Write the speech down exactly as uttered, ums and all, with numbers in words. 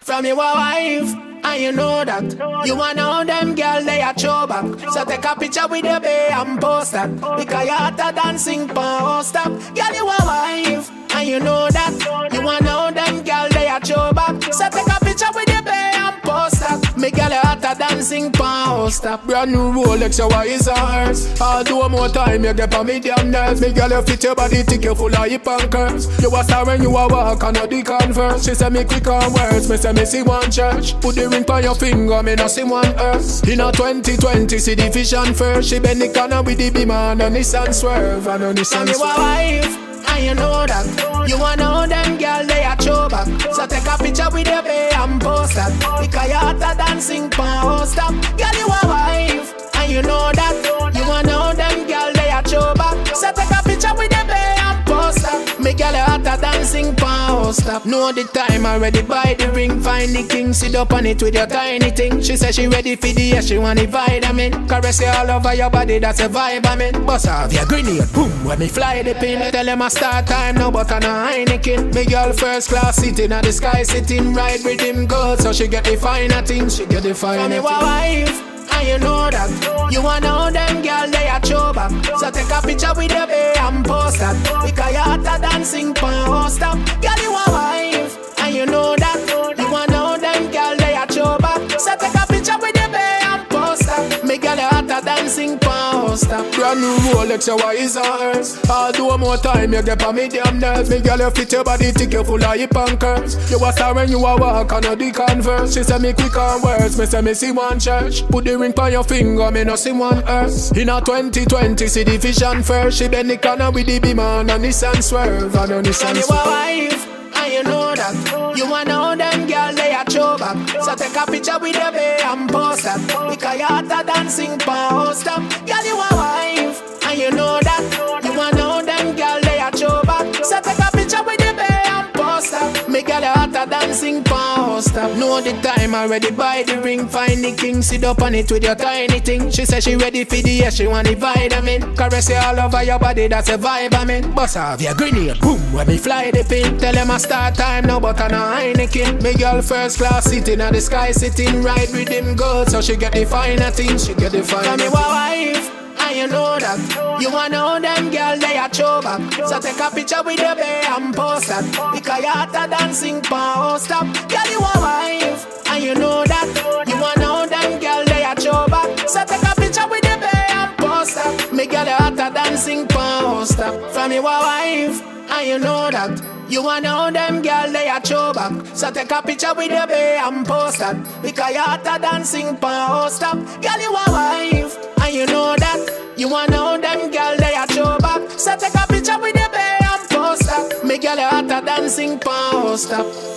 From your wife, and you know that. You want know them girl, they a throw back. So take a picture with your bae and post that. Because you hotter dancing pan stop. Girl, you a wife, and you know that. You want know them girl, they a throw back. So take a picture with your bae and post that. Me girl, you hotter dancing pan stop. Brand new Rolex, your eyes are hers. I'll do more time, you get on me damn nerves. Me girl, you fit your body, think you full of hip and curves. You a star when you a walk and a the Converse. She say me quick on words, me say me see one church. Put the ring on your finger, me no see one earth. In a twenty twenty, see the vision first. She bend the corner with the beam and a Nissan Swerve and a Nissan Swerve. You a wife, and you know that. You want know them girl, they a throw back. So take a picture with your bae and post that. Because you hotter dancing pan stop. Girl, you a wife, and you know that. You want know them girl, they a throw back. So take a picture with your bae and post that. Me girl, you hotter dancing pan stop. Know the time already, buy the ring. Find the king, sit up on it with your tiny thing. She say she ready for the yes, she want the vitamin. Caress you all over your body, that's a vibe I mean. Bust off your grenade, boom, when me fly the pin. Tell them I start time, no but I no Heineken. Me girl first class sitting at the sky, sitting right with him good. So she get the finer things, she get the finer things. From your wife, and you know that. You want know them girl, they a throw back. So take a picture with your bae and post that. Because you hotter dancing pan stop. Girl, you a wife, and you know that. You want know them girl, they a throw back. So take a picture with your bae and post that. Me girl, you hotter dancing pan stop. Brand new Rolex, your eyes are hers. I'll do more time, you get on me damn nerves. Me girl, you fit your body, think you full of hip and curves. You a star when you a walk and a the Converse. She say me quick on words, me say me see one church. Put the ring on your finger, me no see one earth. In a twenty twenty, see the vision first. She bend the corner with the beam and a Nissan Swerve and a Nissan Swerve. You a wife, and you know that. You want know them girl, they a throw back. So take a picture with your bae and post that. Because you hotter dancing pan stop. Girl, you a wife, and you know that. You want know them girl, they a throw back. So take a picture with your bae and post that. Me girl, you hotter dancing pan stop. Know the time already, buy the ring. Find the king, sit up on it with your tiny thing. She say she ready for the yes, she want the vitamin. Caress you all over your body, that's a vibe I mean. Bust off your grenade, boom, when me fly the pin. Tell them I start time, no but I no Heineken. Me girl first class sitting at the sky, sitting right with him good. So she get the finer things, she get the finer things. From your wife, and you know that. You want know them girl, they a throw back. So take a picture with your bae and post that. Because you hotter dancing pan stop. Girl, you a wife, and you know that. You want know them girl, they a throw back. So take a picture with your bae and post that. Me girl, you hotter dancing pan stop. From your wife, and you know that. You want know them girl, they a throw back. So take a picture with your bae and post that. Because you hotter dancing pan stop. Girl, you a wife, and you know that. You want know them girl, they a throw back. So take a picture with your bae and post that. Me girl, you hotter dancing pan stop.